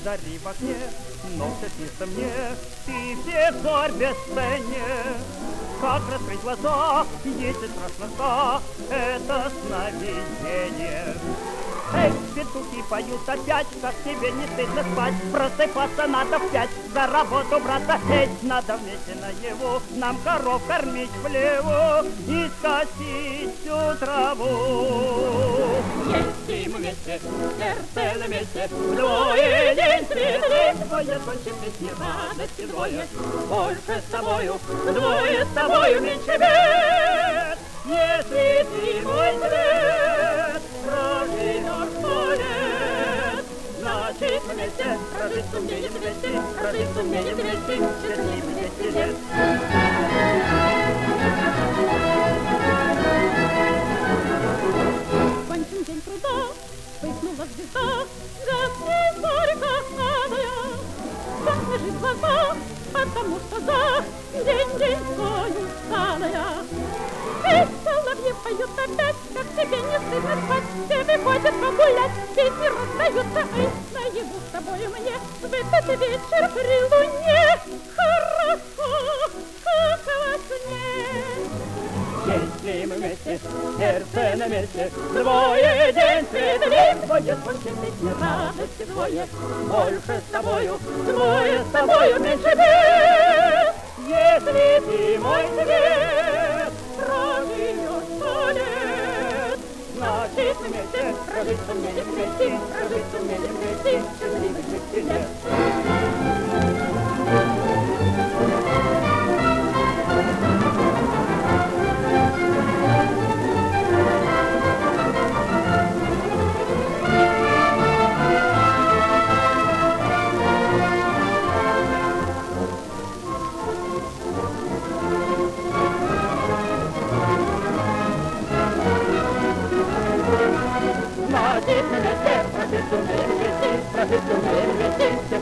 зари в окне, но все снится мне, ты всех зорь бесценнее. Как раскрыть глаза, если страшно ста, это сновидение. Эй, петухи поют опять, как тебе не стыдно спать. Просыпаться надо в 5, за работу браться. Эй, надо вместе наяву нам коров кормить в хлеву и скосить всю траву. Если мы вместе, сердце на месте, вдвое день светлый, вдвое больше песни радости, вдвое больше с тобою, вдвое с тобою меньше бед. Если ты мой свет, проживешь 100 лет, значит вместе прожить сумеем 200, прожить сумеем 200, счастливых 200 лет. Кончен день труда, вспыхнула звезда, гаснет горькая, закрыжит глаза, потому что за день-денькою усталая. Эй, соловьи поют опять, как тебе не стыдно спать, все выходят погулять, песни раздаются, ай, наяву с тобою мне в этот вечер при луне хорошо, как во сне. Если мы вместе, сердце на месте, вдвое день светлей, вдвое больше песни радости, вдвое больше с тобою, вдвое с тобою меньше бед. Если ты мой свет, проживешь 100 лет, значит вместе прожить сумеем 200, прожить сумеем 200, счастливых 200 лет. Прожить сумеем 200, прожить сумеем 200,